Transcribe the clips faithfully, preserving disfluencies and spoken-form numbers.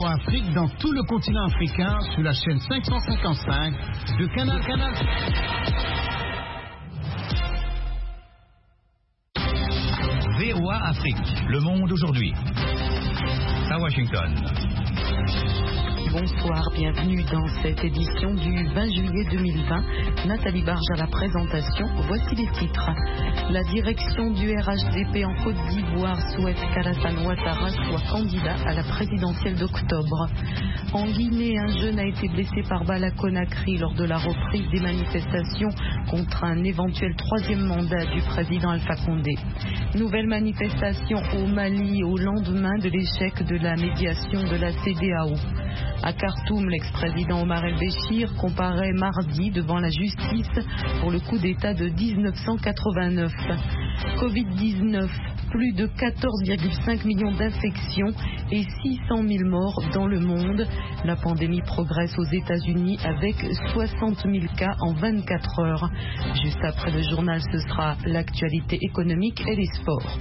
Afrique dans tout le continent africain sur la chaîne cinq cent cinquante-cinq de Canal Canal. V O A Afrique, le monde aujourd'hui. À Washington. Bonsoir, bienvenue dans cette édition du vingt juillet deux mille vingt. Nathalie Barge à la présentation, voici les titres. La direction du R H D P en Côte d'Ivoire souhaite qu'Alassane Ouattara soit candidat à la présidentielle d'octobre. En Guinée, un jeune a été blessé par balle à Conakry lors de la reprise des manifestations contre un éventuel troisième mandat du président Alpha Condé. Nouvelle manifestation au Mali au lendemain de l'échec de la médiation de la C D A O. À Khartoum, l'ex-président Omar El-Béchir comparaît mardi devant la justice pour le coup d'État de dix-neuf cent quatre-vingt-neuf. covid dix-neuf, plus de quatorze virgule cinq millions d'infections et six cent mille morts dans le monde. La pandémie progresse aux États-Unis avec soixante mille cas en vingt-quatre heures. Juste après le journal, ce sera l'actualité économique et les sports.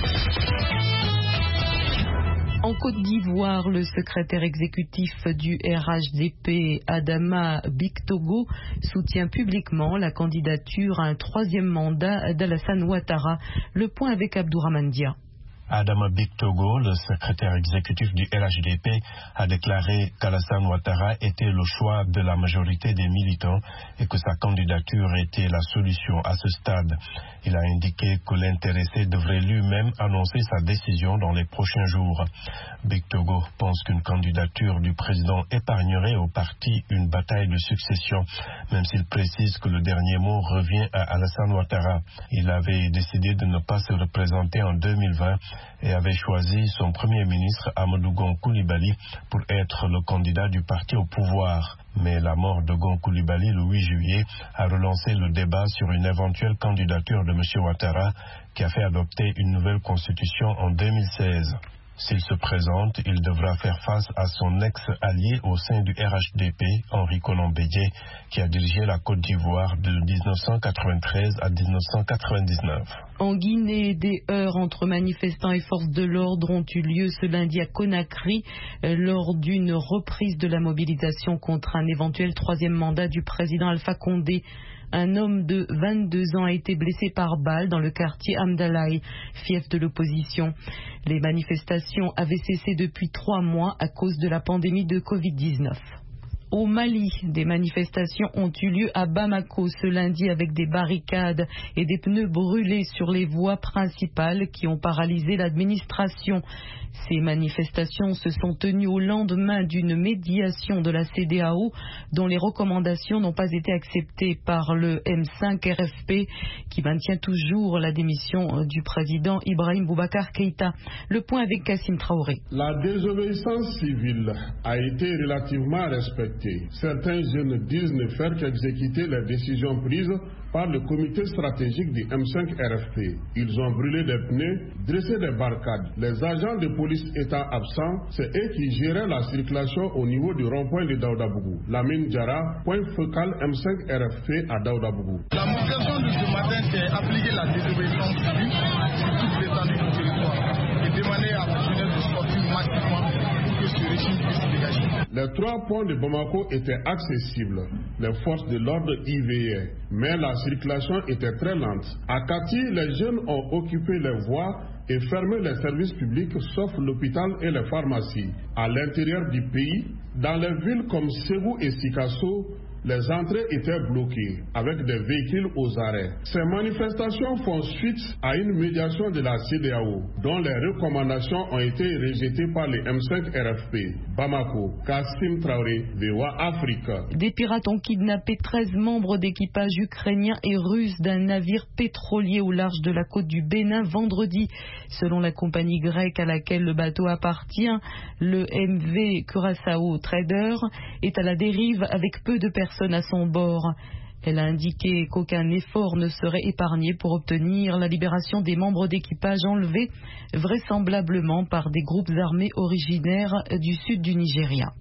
En Côte d'Ivoire, le secrétaire exécutif du R H D P, Adama Bictogo, soutient publiquement la candidature à un troisième mandat d'Alassane Ouattara. Le point avec Abdourahmane Dia. Adama Bictogo, le secrétaire exécutif du R H D P, a déclaré qu'Alassane Ouattara était le choix de la majorité des militants et que sa candidature était la solution à ce stade. Il a indiqué que l'intéressé devrait lui-même annoncer sa décision dans les prochains jours. Bictogo pense qu'une candidature du président épargnerait au parti une bataille de succession, même s'il précise que le dernier mot revient à Alassane Ouattara. Il avait décidé de ne pas se représenter en deux mille vingt et avait choisi son premier ministre Amadou Gon Coulibaly pour être le candidat du parti au pouvoir. Mais la mort de Gon Coulibaly le huit juillet a relancé le débat sur une éventuelle candidature de M. Ouattara qui a fait adopter une nouvelle constitution en deux mille seize. S'il se présente, il devra faire face à son ex-allié au sein du R H D P, Henri Konan Bédié, qui a dirigé la Côte d'Ivoire de dix-neuf cent quatre-vingt-treize à dix-neuf cent quatre-vingt-dix-neuf. En Guinée, des heurts entre manifestants et forces de l'ordre ont eu lieu ce lundi à Conakry lors d'une reprise de la mobilisation contre un éventuel troisième mandat du président Alpha Condé. Un homme de vingt-deux ans a été blessé par balle dans le quartier Amdalaï, fief de l'opposition. Les manifestations avaient cessé depuis trois mois à cause de la pandémie de covid dix-neuf. Au Mali, des manifestations ont eu lieu à Bamako ce lundi avec des barricades et des pneus brûlés sur les voies principales qui ont paralysé l'administration. Ces manifestations se sont tenues au lendemain d'une médiation de la C D A O dont les recommandations n'ont pas été acceptées par le M cinq R F P qui maintient toujours la démission du président Ibrahim Boubacar Keïta. Le point avec Kassim Traoré. La désobéissance civile a été relativement respectée. Certains jeunes disent ne faire qu'exécuter les décisions prises par le comité stratégique du M cinq R F P. Ils ont brûlé des pneus, dressé des barricades. Les agents de police étant absents, c'est eux qui géraient la circulation au niveau du rond-point de Daoudabougou. Lamine Diarra, point focal M cinq R F P à Daoudabougou. La mobilisation de ce matin, c'est appliquer la désobéissance civile sur toute l'étendue du territoire et demander à personnel de sortir massivement pour que ce régime puisse se dégager. Les trois points de Bamako étaient accessibles. Les forces de l'ordre y veillaient, mais la circulation était très lente. À Kati, les jeunes ont occupé les voies et fermé les services publics sauf l'hôpital et les pharmacies. À l'intérieur du pays, dans les villes comme Ségou et Sikasso, les entrées étaient bloquées avec des véhicules aux arrêts. Ces manifestations font suite à une médiation de la C D A O dont les recommandations ont été rejetées par les M cinq R F P. Bamako, Kassim Traoré, V O A Afrique. Des pirates ont kidnappé treize membres d'équipage ukrainiens et russes d'un navire pétrolier au large de la côte du Bénin vendredi. Selon la compagnie grecque à laquelle le bateau appartient, le M V Curaçao Trader est à la dérive avec peu de personnes à son bord. Elle a indiqué qu'aucun effort ne serait épargné pour obtenir la libération des membres d'équipage enlevés, vraisemblablement par des groupes armés originaires du sud du Nigeria.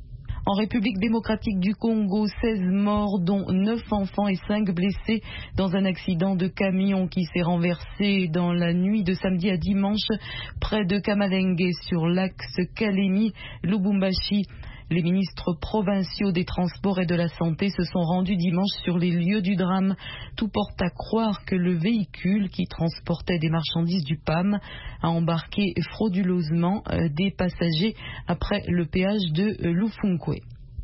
En République démocratique du Congo, seize morts, dont neuf enfants et cinq blessés dans un accident de camion qui s'est renversé dans la nuit de samedi à dimanche près de Kamalenge sur l'axe Kalemi-Lubumbashi. Les ministres provinciaux des Transports et de la Santé se sont rendus dimanche sur les lieux du drame. Tout porte à croire que le véhicule qui transportait des marchandises du P A M a embarqué frauduleusement des passagers après le péage de Lufungwe.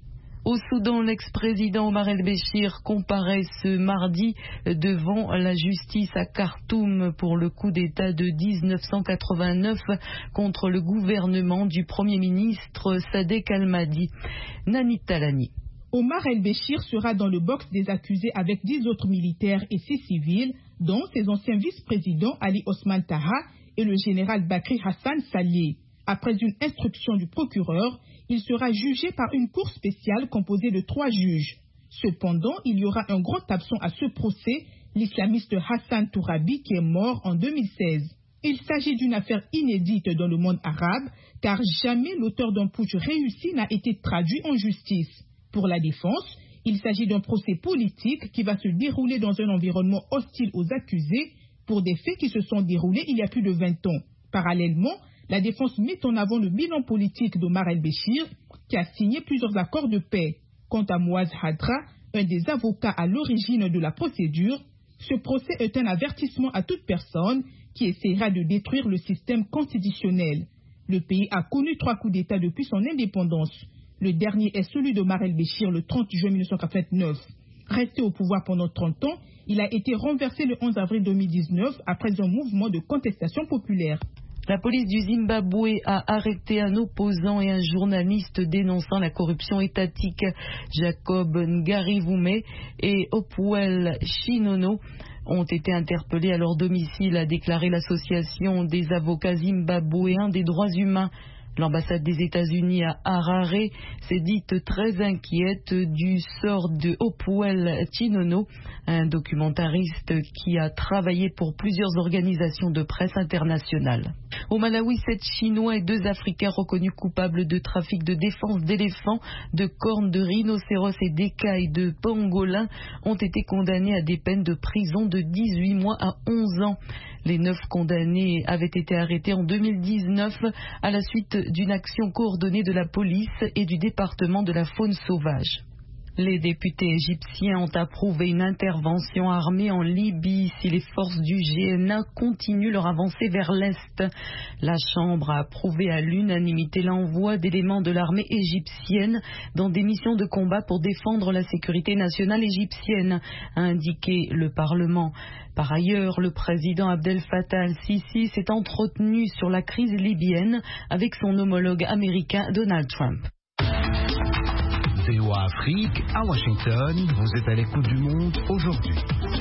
Au Soudan, l'ex-président Omar el-Béchir comparaît ce mardi devant la justice à Khartoum pour le coup d'État de dix-neuf cent quatre-vingt-neuf contre le gouvernement du Premier ministre Sadek al-Mahdi. Nani Talani. Omar el-Béchir sera dans le box des accusés avec dix autres militaires et six civils, dont ses anciens vice-présidents Ali Osman Taha et le général Bakri Hassan Saleh. Après une instruction du procureur, il sera jugé par une cour spéciale composée de trois juges. Cependant, il y aura un grand absent à ce procès, l'islamiste Hassan Tourabi, qui est mort en deux mille seize. Il s'agit d'une affaire inédite dans le monde arabe, car jamais l'auteur d'un putsch réussi n'a été traduit en justice. Pour la défense, il s'agit d'un procès politique qui va se dérouler dans un environnement hostile aux accusés pour des faits qui se sont déroulés il y a plus de vingt ans. Parallèlement, la défense met en avant le bilan politique d'Omar el-Béchir, qui a signé plusieurs accords de paix. Quant à Mouaz Hadra, un des avocats à l'origine de la procédure, ce procès est un avertissement à toute personne qui essaiera de détruire le système constitutionnel. Le pays a connu trois coups d'État depuis son indépendance. Le dernier est celui d'Omar el-Béchir le trente juin mille neuf cent quatre-vingt-neuf. Resté au pouvoir pendant trente ans, il a été renversé le onze avril deux mille dix-neuf après un mouvement de contestation populaire. La police du Zimbabwe a arrêté un opposant et un journaliste dénonçant la corruption étatique. Jacob Ngarivume et Hopewell Chinono ont été interpellés à leur domicile, a déclaré l'association des avocats zimbabwéens des droits humains. L'ambassade des États-Unis à Harare s'est dite très inquiète du sort de Hopewell Chinono, un documentariste qui a travaillé pour plusieurs organisations de presse internationales. Au Malawi, sept Chinois et deux Africains reconnus coupables de trafic de défense d'éléphants, de cornes de rhinocéros et d'écailles de pangolin ont été condamnés à des peines de prison de dix-huit mois à onze ans. Les neuf condamnés avaient été arrêtés en deux mille dix-neuf à la suite d'une action coordonnée de la police et du département de la faune sauvage. Les députés égyptiens ont approuvé une intervention armée en Libye si les forces du G N A continuent leur avancée vers l'Est. La Chambre a approuvé à l'unanimité l'envoi d'éléments de l'armée égyptienne dans des missions de combat pour défendre la sécurité nationale égyptienne, a indiqué le Parlement. Par ailleurs, le président Abdel Fattah al-Sisi s'est entretenu sur la crise libyenne avec son homologue américain Donald Trump. V O A Afrique, à Washington, vous êtes à l'écoute du monde aujourd'hui.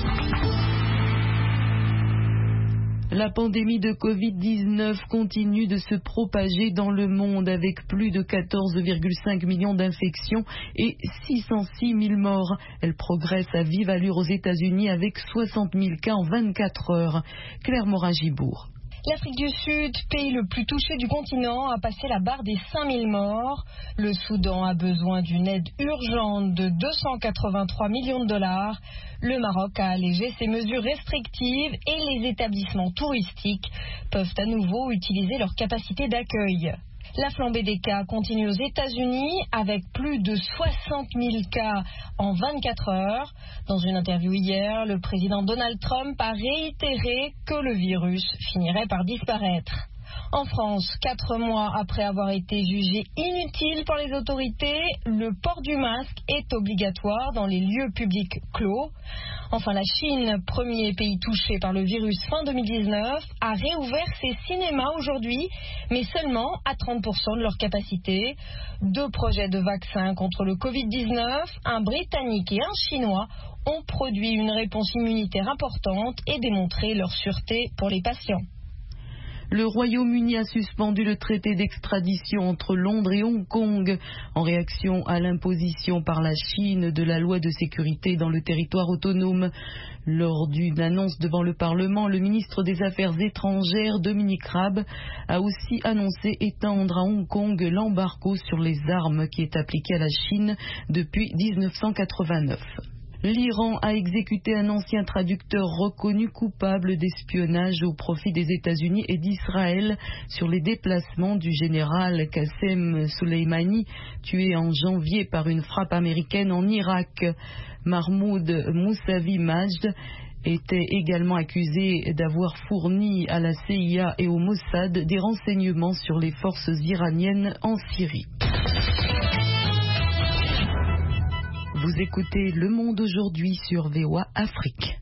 La pandémie de covid dix-neuf continue de se propager dans le monde avec plus de quatorze virgule cinq millions d'infections et six cent six mille morts. Elle progresse à vive allure aux États-Unis avec soixante mille cas en vingt-quatre heures. Claire Morin-Gibourg. L'Afrique du Sud, pays le plus touché du continent, a passé la barre des cinq mille morts. Le Soudan a besoin d'une aide urgente de deux cent quatre-vingt-trois millions de dollars. Le Maroc a allégé ses mesures restrictives et les établissements touristiques peuvent à nouveau utiliser leur capacité d'accueil. La flambée des cas continue aux États-Unis avec plus de soixante mille cas en vingt-quatre heures. Dans une interview hier, le président Donald Trump a réitéré que le virus finirait par disparaître. En France, quatre mois après avoir été jugé inutile par les autorités, le port du masque est obligatoire dans les lieux publics clos. Enfin, la Chine, premier pays touché par le virus fin deux mille dix-neuf, a réouvert ses cinémas aujourd'hui, mais seulement à trente pour cent de leur capacité. Deux projets de vaccins contre le covid dix-neuf, un britannique et un chinois, ont produit une réponse immunitaire importante et démontré leur sûreté pour les patients. Le Royaume-Uni a suspendu le traité d'extradition entre Londres et Hong Kong en réaction à l'imposition par la Chine de la loi de sécurité dans le territoire autonome. Lors d'une annonce devant le Parlement, le ministre des Affaires étrangères, Dominic Raab, a aussi annoncé étendre à Hong Kong l'embargo sur les armes qui est appliqué à la Chine depuis dix-neuf cent quatre-vingt-neuf. L'Iran a exécuté un ancien traducteur reconnu coupable d'espionnage au profit des États-Unis et d'Israël sur les déplacements du général Qassem Soleimani, tué en janvier par une frappe américaine en Irak. Mahmoud Moussavi Majd était également accusé d'avoir fourni à la C I A et au Mossad des renseignements sur les forces iraniennes en Syrie. Vous écoutez Le Monde aujourd'hui sur V O A Afrique.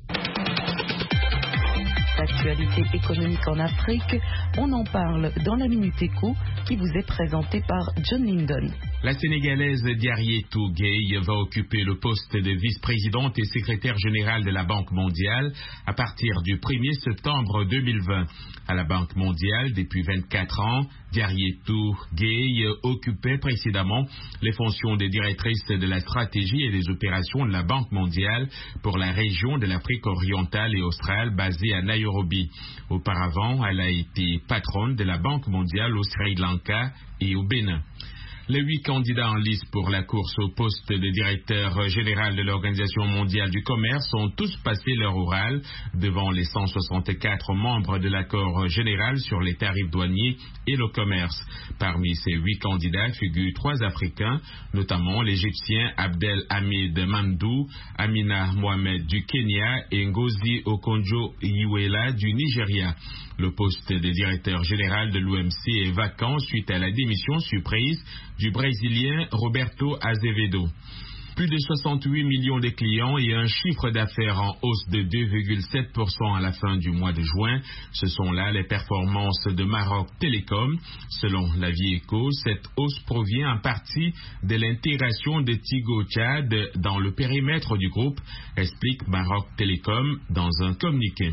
L'actualité économique en Afrique, on en parle dans la Minute Éco qui vous est présentée par John Lindon. La Sénégalaise Diarietou Gueye va occuper le poste de vice-présidente et secrétaire générale de la Banque mondiale à partir du premier septembre deux mille vingt. À la Banque mondiale, depuis vingt-quatre ans, Diarietou Gueye occupait précédemment les fonctions de directrice de la stratégie et des opérations de la Banque mondiale pour la région de l'Afrique orientale et australe basée à Nairobi. Auparavant, elle a été patronne de la Banque mondiale au Sri Lanka et au Bénin. Les huit candidats en lice pour la course au poste de directeur général de l'Organisation mondiale du commerce ont tous passé leur oral devant les cent soixante-quatre membres de l'accord général sur les tarifs douaniers et le commerce. Parmi ces huit candidats figurent trois Africains, notamment l'Égyptien Abdel Hamid Mandou, Amina Mohamed du Kenya et Ngozi Okonjo-Iweala du Nigeria. Le poste de directeur général de l'O M C est vacant suite à la démission surprise du Brésilien Roberto Azevedo. Plus de soixante-huit millions de clients et un chiffre d'affaires en hausse de deux virgule sept pour cent à la fin du mois de juin. Ce sont là les performances de Maroc Télécom. Selon la Vie Éco, cette hausse provient en partie de l'intégration de Tigo Tchad dans le périmètre du groupe, explique Maroc Télécom dans un communiqué.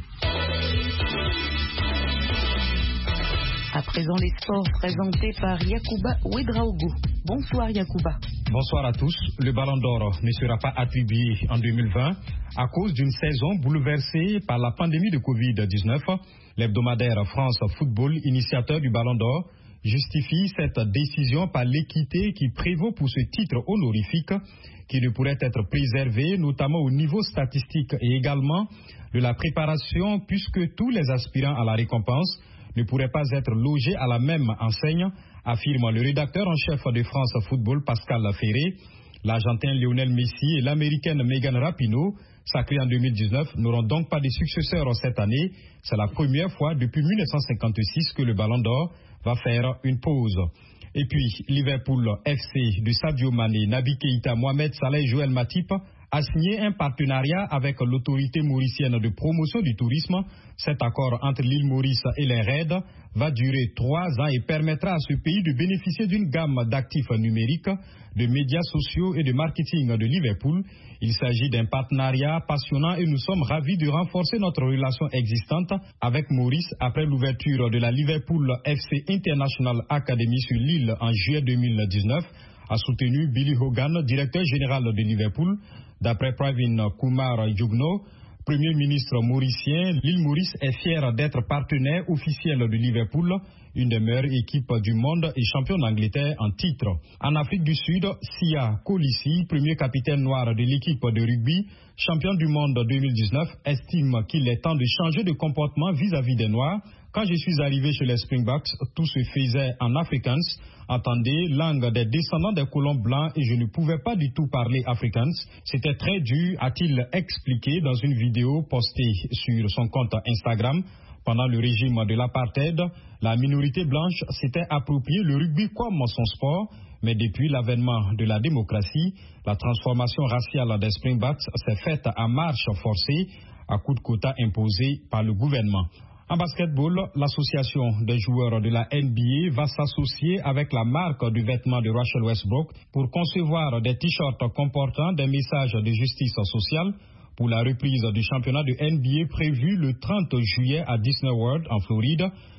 À présent, les sports présentés par Yacouba Ouedraogo. Bonsoir Yacouba. Bonsoir à tous. Le Ballon d'Or ne sera pas attribué en deux mille vingt à cause d'une saison bouleversée par la pandémie de covid dix-neuf. L'hebdomadaire France Football, initiateur du Ballon d'Or, justifie cette décision par l'équité qui prévaut pour ce titre honorifique qui ne pourrait être préservé, notamment au niveau statistique et également de la préparation, puisque tous les aspirants à la récompense ne pourraient pas être logés à la même enseigne, affirme le rédacteur en chef de France Football, Pascal Ferré. L'Argentin Lionel Messi et l'Américaine Megan Rapinoe, sacrés en deux mille dix-neuf, n'auront donc pas de successeurs cette année. C'est la première fois depuis mille neuf cent cinquante-six que le Ballon d'Or va faire une pause. Et puis, Liverpool F C de Sadio Mané, Naby Keïta, Mohamed Salah et Joël Matip a signé un partenariat avec l'autorité mauricienne de promotion du tourisme. Cet accord entre l'île Maurice et les Raids va durer trois ans et permettra à ce pays de bénéficier d'une gamme d'actifs numériques, de médias sociaux et de marketing de Liverpool. Il s'agit d'un partenariat passionnant et nous sommes ravis de renforcer notre relation existante avec Maurice après l'ouverture de la Liverpool F C International Academy sur l'île en juillet deux mille dix-neuf, a soutenu Billy Hogan, directeur général de Liverpool. D'après Pravin Kumar Jugno, Premier ministre mauricien, l'île Maurice est fière d'être partenaire officiel de Liverpool, une des meilleures équipes du monde et champion d'Angleterre en titre. En Afrique du Sud, Sia Kolissi, premier capitaine noir de l'équipe de rugby, champion du monde deux mille dix-neuf, estime qu'il est temps de changer de comportement vis-à-vis des Noirs. Quand je suis arrivé chez les Springboks, tout se faisait en Afrikaans, entendez, langue des descendants des colons blancs, et je ne pouvais pas du tout parler Afrikaans. C'était très dur, a-t-il expliqué dans une vidéo postée sur son compte Instagram. Pendant le régime de l'apartheid, la minorité blanche s'était approprié le rugby comme son sport, mais depuis l'avènement de la démocratie, la transformation raciale des Springboks s'est faite à marche forcée, à coups de quotas imposés par le gouvernement. En basketball, l'association des joueurs de la N B A va s'associer avec la marque de vêtements de Russell Westbrook pour concevoir des t-shirts comportant des messages de justice sociale pour la reprise du championnat de N B A prévu le trente juillet à Disney World en Floride.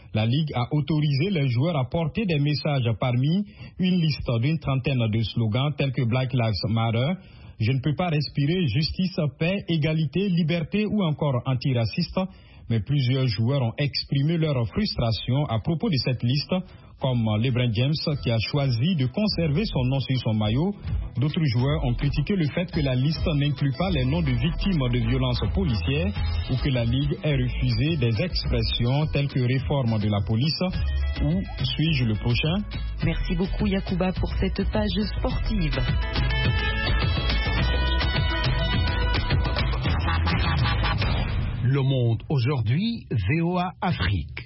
La Ligue a autorisé les joueurs à porter des messages parmi une liste d'une trentaine de slogans tels que Black Lives Matter, Je ne peux pas respirer, justice, paix, égalité, liberté ou encore antiraciste. Mais plusieurs joueurs ont exprimé leur frustration à propos de cette liste, comme LeBron James qui a choisi de conserver son nom sur son maillot. D'autres joueurs ont critiqué le fait que la liste n'inclut pas les noms de victimes de violences policières ou que la Ligue ait refusé des expressions telles que réforme de la police ou suis-je le prochain. Merci beaucoup Yacouba pour cette page sportive. Le Monde aujourd'hui, V O A Afrique.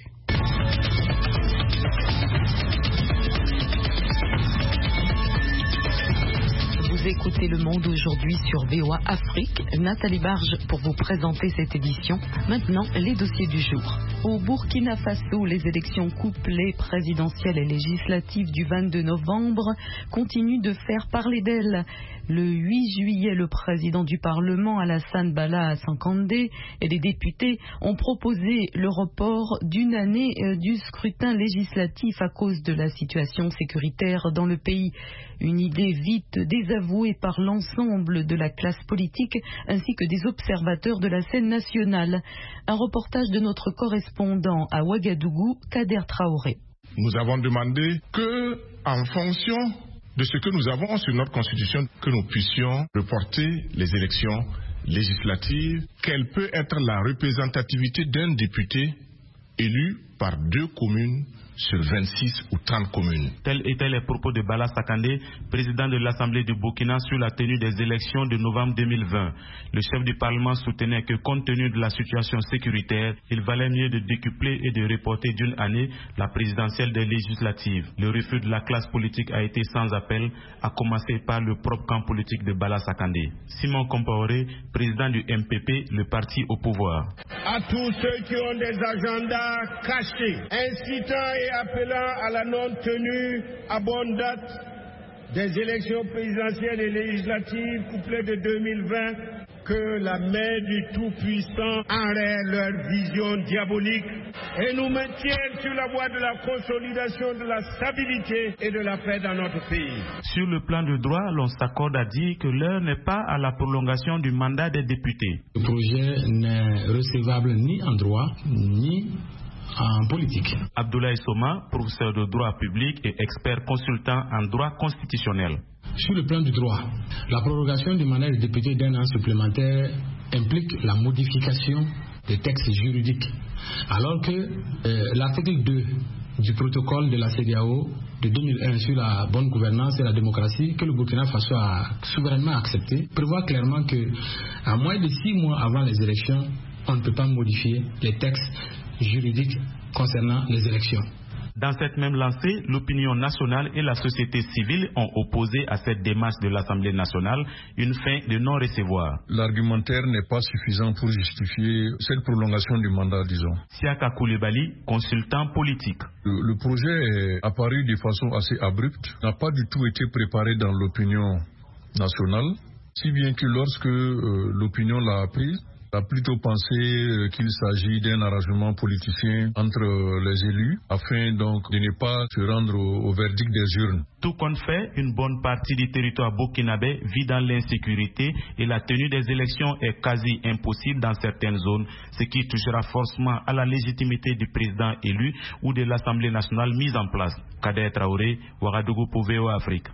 Vous écoutez Le Monde aujourd'hui sur V O A Afrique. Nathalie Barge pour vous présenter cette édition. Maintenant, les dossiers du jour. Au Burkina Faso, les élections couplées présidentielles et législatives du vingt-deux novembre continuent de faire parler d'elles. Le huit juillet, le président du Parlement, Alassane Bala Sankandé, et les députés ont proposé le report d'une année du scrutin législatif à cause de la situation sécuritaire dans le pays. Une idée vite désavouée par l'ensemble de la classe politique ainsi que des observateurs de la scène nationale. Un reportage de notre correspondant à Ouagadougou, Kader Traoré. Nous avons demandé que, en fonction de ce que nous avons sur notre constitution, que nous puissions reporter les élections législatives. Quelle peut être la représentativité d'un député élu par deux communes sur vingt-six ou trente communes. Tels étaient les propos de Bala Sakandé, président de l'Assemblée du Burkina, sur la tenue des élections de novembre deux mille vingt. Le chef du Parlement soutenait que, compte tenu de la situation sécuritaire, il valait mieux de décupler et de reporter d'une année la présidentielle des législatives. Le refus de la classe politique a été sans appel, à commencer par le propre camp politique de Bala Sakandé. Simon Compaoré, président du M P P, le parti au pouvoir. À tous ceux qui ont des agendas cachés, incitant et appelant à la non-tenue à bonne date des élections présidentielles et législatives couplées de deux mille vingt, que la main du Tout-Puissant enraye leur vision diabolique et nous maintienne sur la voie de la consolidation de la stabilité et de la paix dans notre pays. Sur le plan du droit, l'on s'accorde à dire que l'heure n'est pas à la prolongation du mandat des députés. Le projet n'est recevable ni en droit, ni en politique. Abdoulaye Soma, professeur de droit public et expert consultant en droit constitutionnel. Sur le plan du droit, la prorogation du mandat des députés d'un an supplémentaire implique la modification des textes juridiques, alors que euh, l'article deux du protocole de la C E D E A O de deux mille un sur la bonne gouvernance et la démocratie, que le Burkina Faso a souverainement accepté, prévoit clairement que à moins de six mois avant les élections, on ne peut pas modifier les textes juridiques concernant les élections. Dans cette même lancée, l'opinion nationale et la société civile ont opposé à cette démarche de l'Assemblée nationale une fin de non-recevoir. L'argumentaire n'est pas suffisant pour justifier cette prolongation du mandat, disons. Siaka Koulibaly, consultant politique. Le, le projet est apparu de façon assez abrupte, n'a pas du tout été préparé dans l'opinion nationale, si bien que lorsque euh, l'opinion l'a appris, a plutôt pensé euh, qu'il s'agit d'un arrangement politicien entre euh, les élus afin donc de ne pas se rendre au, au verdict des urnes. Tout compte fait, une bonne partie du territoire burkinabé vit dans l'insécurité et la tenue des élections est quasi impossible dans certaines zones, ce qui touchera forcément à la légitimité du président élu ou de l'Assemblée nationale mise en place. Kader Traoré, Ouagadougou pour V O A Afrique.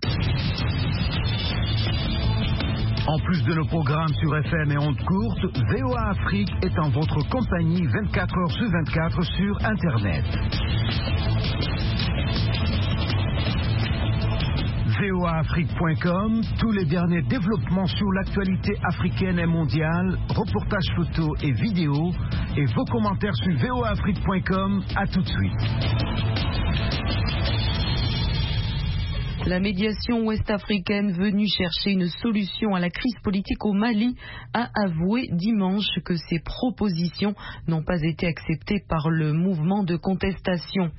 En plus de nos programmes sur F M et ondes courtes, V O A Afrique est en votre compagnie vingt-quatre heures sur vingt-quatre sur Internet. V O A Afrique point com, tous les derniers développements sur l'actualité africaine et mondiale, reportages photos et vidéos, et vos commentaires sur V O A Afrique point com. À tout de suite. La médiation ouest-africaine venue chercher une solution à la crise politique au Mali a avoué dimanche que ses propositions n'ont pas été acceptées par le mouvement de contestation.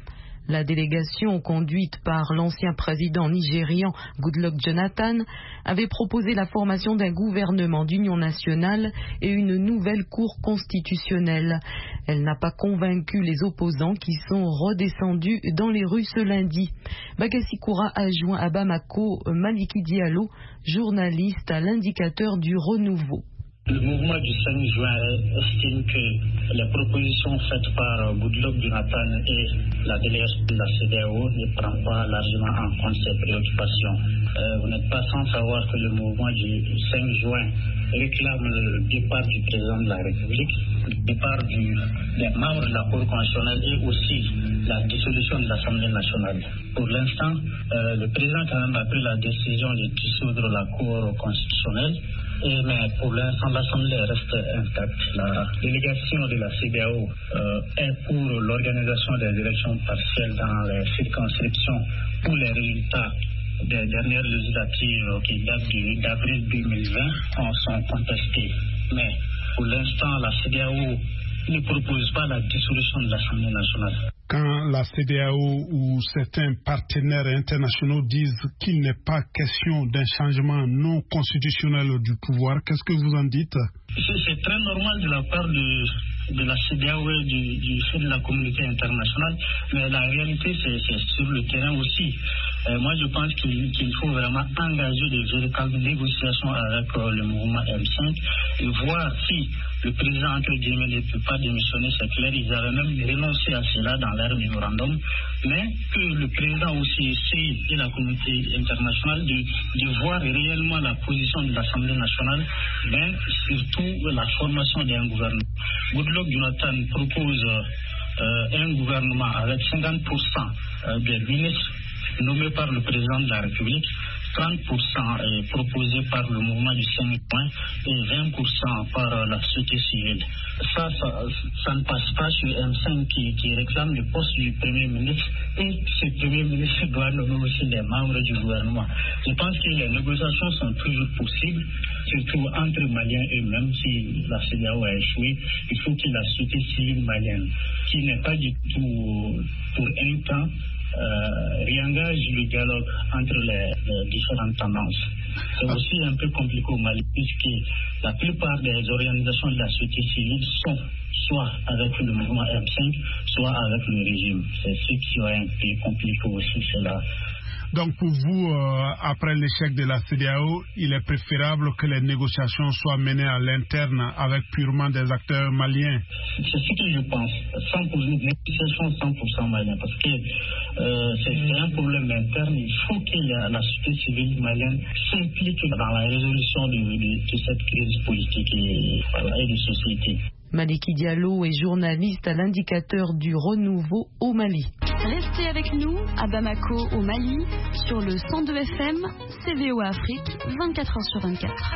La délégation, conduite par l'ancien président nigérian Goodluck Jonathan, avait proposé la formation d'un gouvernement d'union nationale et une nouvelle cour constitutionnelle. Elle n'a pas convaincu les opposants qui sont redescendus dans les rues ce lundi. Bagassi-Koura a joint à Bamako Maliki Diallo, journaliste à l'Indicateur du Renouveau. Le mouvement du cinq juin estime que les propositions faites par Goodluck Jonathan et la délégation de la C E D E A O ne prennent pas largement en compte ces préoccupations. Euh, vous n'êtes pas sans savoir que le mouvement du cinq juin réclame le départ du président de la République, le départ du, des membres de la Cour constitutionnelle et aussi la dissolution de l'Assemblée nationale. Pour l'instant, euh, le président quand même a pris la décision de dissoudre la Cour constitutionnelle. Et, mais pour l'instant, l'Assemblée reste intacte. La délégation de la C E D E A O euh, est pour l'organisation des élections partielles dans les circonscriptions où les résultats des dernières législatives qui datent d'avril deux mille vingt sont contestés. Mais pour l'instant, la C E D E A O ne propose pas la dissolution de l'Assemblée nationale. Quand la C E D E A O ou certains partenaires internationaux disent qu'il n'est pas question d'un changement non constitutionnel du pouvoir, qu'est-ce que vous en dites? C'est très normal de la part de, de la C E D E A O et du, du fait de la communauté internationale, mais la réalité c'est sur le terrain aussi. Euh, moi je pense qu'il qu'il faut vraiment engager de véritables négociations avec euh, le mouvement M cinq et voir si le président entre guillemets ne peut pas démissionner, c'est clair, ils avaient même renoncé à cela dans leur mémorandum, mais que le président aussi essaye et la communauté internationale de, de voir réellement la position de l'Assemblée nationale, mais surtout la formation d'un gouvernement. Goodluck Jonathan propose euh, un gouvernement avec cinquante pour cent des ministres nommés par le président de la République, trente pour cent est proposé par le mouvement du cinq juin et vingt pour cent par la société civile. Ça, ça, ça ne passe pas sur M cinq qui, qui réclame le poste du Premier ministre et ce Premier ministre doit nommer aussi les membres du gouvernement. Je pense que les négociations sont toujours possibles, surtout entre Maliens eux-mêmes. Si la C E D E A O a échoué, il faut que la société civile malienne, qui n'est pas du tout pour un temps, Euh, réengage le dialogue entre les, les différentes tendances. C'est aussi un peu compliqué au Mali puisque la plupart des organisations de la société civile sont soit avec le mouvement M cinq, soit avec le régime. C'est ce qui est un peu compliqué aussi, c'est là. Donc pour vous, euh, après l'échec de la C E D E A O, il est préférable que les négociations soient menées à l'interne avec purement des acteurs maliens. C'est ce que je pense. cent pour cent négociation cent pour cent malien. Parce que euh, c'est un problème interne. Il faut que la, la société civile malienne s'implique dans la résolution de, de, de cette crise politique et, voilà, et de société. Maliki Diallo est journaliste à l'Indicateur du Renouveau au Mali. Restez avec nous à Bamako au Mali sur le cent deux F M, C V O A Afrique, vingt-quatre heures sur vingt-quatre.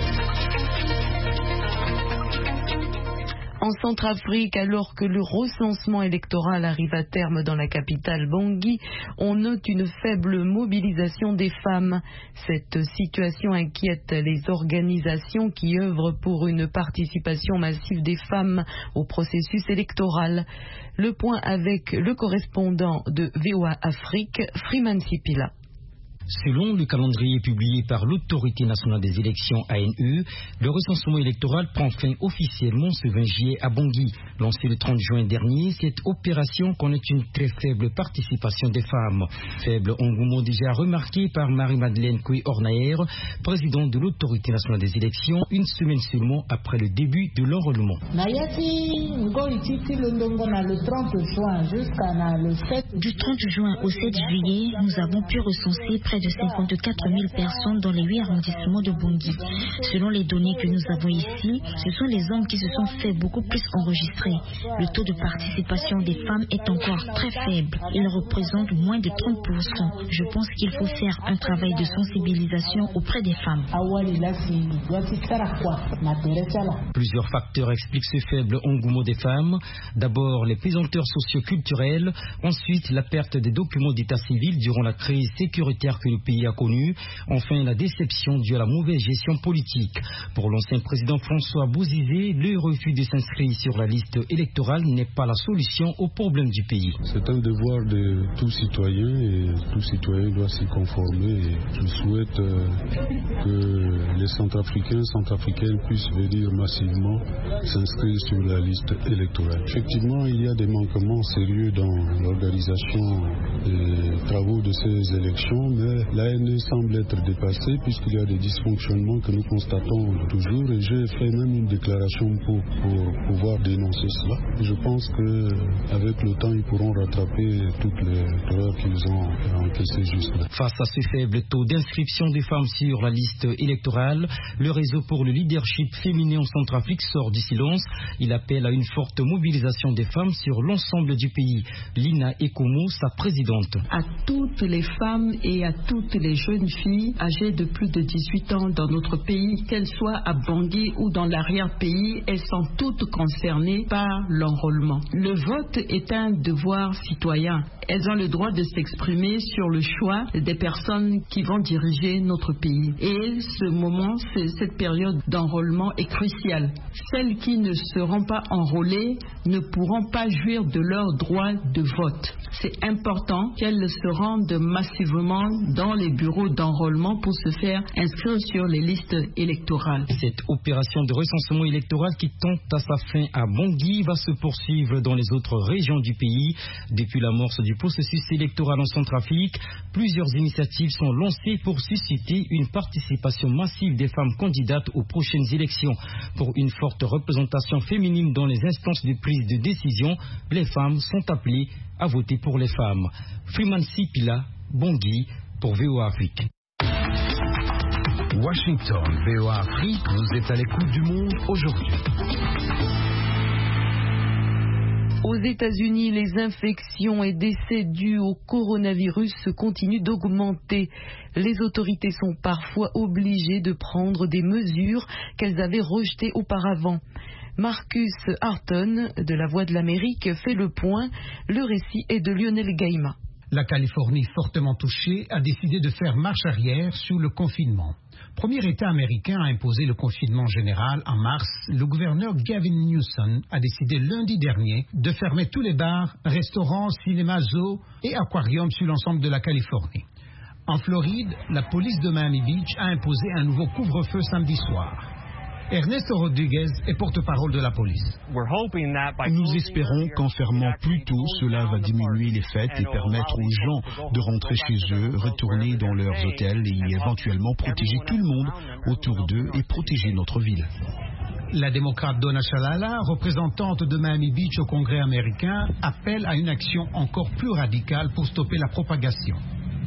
En Centrafrique, alors que le recensement électoral arrive à terme dans la capitale Bangui, on note une faible mobilisation des femmes. Cette situation inquiète les organisations qui œuvrent pour une participation massive des femmes au processus électoral. Le point avec le correspondant de V O A Afrique, Freeman Sipila. Selon le calendrier publié par l'Autorité nationale des élections A N E, le recensement électoral prend fin officiellement ce vingt juillet à Bangui. Lancée le trente juin dernier, cette opération connaît une très faible participation des femmes. Faible engouement déjà remarqué par Marie-Madeleine Kouy-Ornaer, présidente de l'Autorité nationale des élections, une semaine seulement après le début de l'enrôlement. Du trente juin au sept juillet, nous avons pu recenser près de cinquante-quatre mille personnes dans les huit arrondissements de Bangui. Selon les données que nous avons ici, ce sont les hommes qui se sont fait beaucoup plus enregistrer. Le taux de participation des femmes est encore très faible. Il représente moins de trente pour cent. Je pense qu'il faut faire un travail de sensibilisation auprès des femmes. Plusieurs facteurs expliquent ce faible engouement des femmes. D'abord, les pesanteurs socioculturelles. Ensuite, la perte des documents d'état civil durant la crise sécuritaire que que le pays a connu. Enfin, la déception due à la mauvaise gestion politique. Pour l'ancien président François Bozizé, le refus de s'inscrire sur la liste électorale n'est pas la solution au problème du pays. C'est un devoir de tout citoyen et tout citoyen doit s'y conformer. Et je souhaite euh, que les Centrafricains, Centrafricaines puissent venir massivement s'inscrire sur la liste électorale. Effectivement, il y a des manquements sérieux dans l'organisation des travaux de ces élections, mais l'A N E semble être dépassée puisqu'il y a des dysfonctionnements que nous constatons toujours et j'ai fait même une déclaration pour, pour pouvoir dénoncer cela. Je pense qu'avec le temps, ils pourront rattraper toutes les erreurs qu'ils ont encaissées juste là. Face à ce faible taux d'inscription des femmes sur la liste électorale, le réseau pour le leadership féminin en Centrafrique sort du silence. Il appelle à une forte mobilisation des femmes sur l'ensemble du pays. Lina Ekomo, sa présidente. À toutes les femmes et à toutes les jeunes filles âgées de plus de dix-huit ans dans notre pays, qu'elles soient à Bangui ou dans l'arrière-pays, elles sont toutes concernées par l'enrôlement. Le vote est un devoir citoyen. Elles ont le droit de s'exprimer sur le choix des personnes qui vont diriger notre pays. Et ce moment, cette période d'enrôlement est cruciale. Celles qui ne seront pas enrôlées ne pourront pas jouir de leur droit de vote. C'est important qu'elles se rendent massivement dans les bureaux d'enrôlement pour se faire inscrire sur les listes électorales. Cette opération de recensement électoral qui tente à sa fin à Bangui va se poursuivre dans les autres régions du pays. Depuis l'amorce du processus électoral en Centrafrique, plusieurs initiatives sont lancées pour susciter une participation massive des femmes candidates aux prochaines élections. Pour une forte représentation féminine dans les instances de prise de décision, les femmes sont appelées à voter pour les femmes. Freeman Sipila, Bangui, pour V O A Afrique. Washington, V O A Afrique, vous êtes à l'écoute du monde aujourd'hui. Aux États-Unis, les infections et décès dus au coronavirus continuent d'augmenter. Les autorités sont parfois obligées de prendre des mesures qu'elles avaient rejetées auparavant. Marcus Harton, de La Voix de l'Amérique, fait le point. Le récit est de Lionel Gaïma. La Californie, fortement touchée, a décidé de faire marche arrière sur le confinement. Premier État américain à imposer le confinement général en mars, le gouverneur Gavin Newsom a décidé lundi dernier de fermer tous les bars, restaurants, cinémas, zoos et aquariums sur l'ensemble de la Californie. En Floride, la police de Miami Beach a imposé un nouveau couvre-feu samedi soir. Ernesto Rodriguez est porte-parole de la police. Nous espérons qu'en fermant plus tôt, cela va diminuer les fêtes et permettre aux gens de rentrer chez eux, retourner dans leurs hôtels et éventuellement protéger tout le monde autour d'eux et protéger notre ville. La démocrate Donna Shalala, représentante de Miami Beach au Congrès américain, appelle à une action encore plus radicale pour stopper la propagation.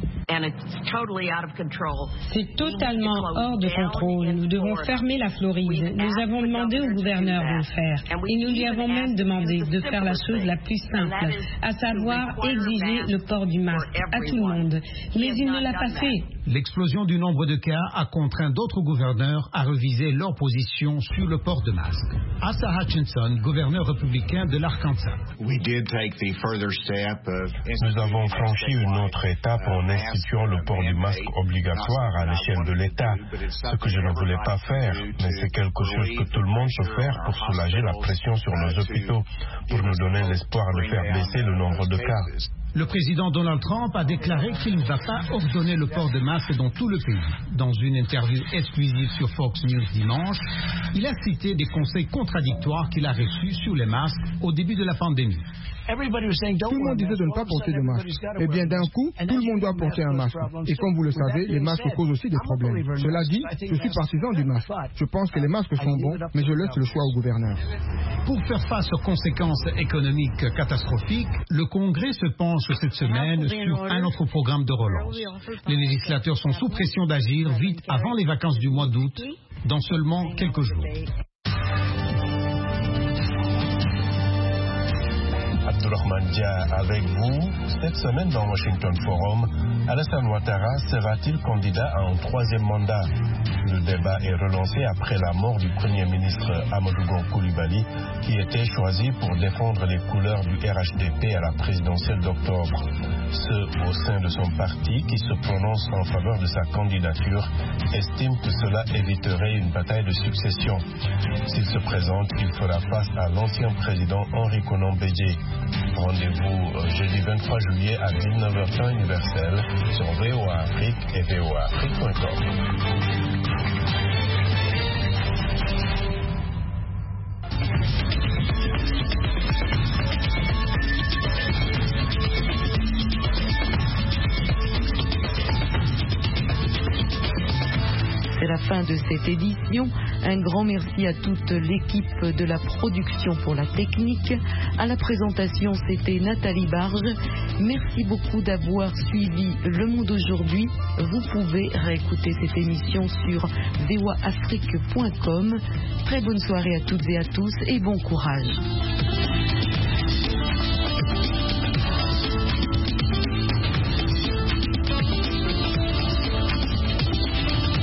C'est totalement hors de contrôle. Nous devons fermer la Floride. Nous avons demandé au gouverneur de le faire. Et nous lui avons même demandé de faire la chose la plus simple, à savoir exiger le port du masque à tout le monde. Mais il ne l'a pas fait. L'explosion du nombre de cas a contraint d'autres gouverneurs à reviser leur position sur le port de masque. Asa Hutchinson, gouverneur républicain de l'Arkansas. Nous avons franchi une autre étape en instituant le port du masque obligatoire à l'échelle de l'État. Ce que je ne voulais pas faire, mais c'est quelque chose que tout le monde peut faire pour soulager la pression sur nos hôpitaux, pour nous donner l'espoir de faire baisser le nombre de cas. Le président Donald Trump a déclaré qu'il ne va pas ordonner le port de masque dans tout le pays. Dans une interview exclusive sur Fox News dimanche, il a cité des conseils contradictoires qu'il a reçus sur les masques au début de la pandémie. Tout le monde disait de ne pas porter de masque. Eh bien, d'un coup, tout le monde doit porter un masque. Et comme vous le savez, les masques causent aussi des problèmes. Cela dit, je suis partisan du masque. Je pense que les masques sont bons, mais je laisse le choix au gouverneur. Pour faire face aux conséquences économiques catastrophiques, le Congrès se penche cette semaine sur un autre programme de relance. Les législateurs sont sous pression d'agir vite avant les vacances du mois d'août, dans seulement quelques jours. Abdourahmane Dia avec vous. Cette semaine dans Washington Forum, Alassane Ouattara sera-t-il candidat à un troisième mandat? Le débat est relancé après la mort du Premier ministre Amadou Gon Coulibaly, qui était choisi pour défendre les couleurs du R H D P à la présidentielle d'octobre. Ceux au sein de son parti qui se prononcent en faveur de sa candidature estiment que cela éviterait une bataille de succession. S'il se présente, il fera face à l'ancien président Henri Konan Bédié. Rendez-vous jeudi vingt-trois juillet à dix-neuf heures temps universel sur V O A Afrique et V O A Afrique point com. C'est la fin de cette édition. Un grand merci à toute l'équipe de la production pour la technique. À la présentation, c'était Nathalie Barge. Merci beaucoup d'avoir suivi Le Monde aujourd'hui. Vous pouvez réécouter cette émission sur V O A Afrique point com. Très bonne soirée à toutes et à tous et bon courage.